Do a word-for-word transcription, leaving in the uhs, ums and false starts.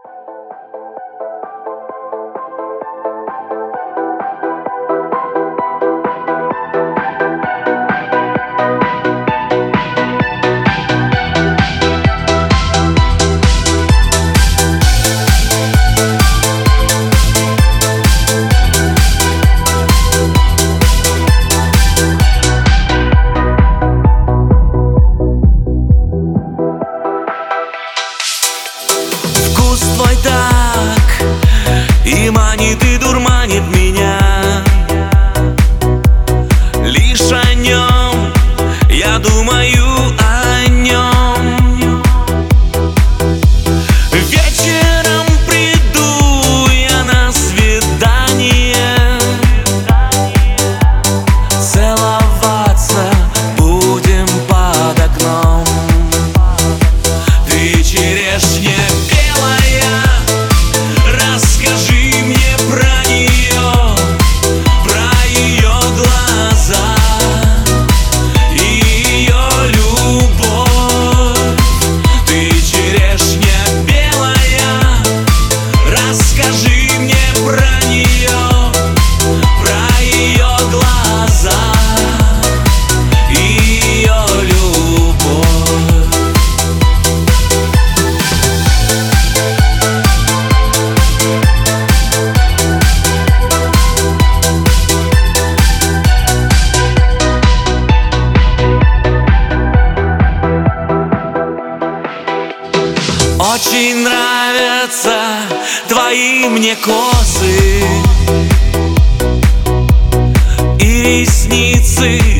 Твой так и манит, и дурманит меня. Лишь о нем я думаю, о нем. Вечером приду я на свидание, целоваться будем под окном. Ты черешня белая, расскажи мне про нее, про ее глаза и ее любовь. Ты черешня белая, расскажи мне про нее, про ее глаза и ее любовь. Очень нравятся твои мне косы и ресницы.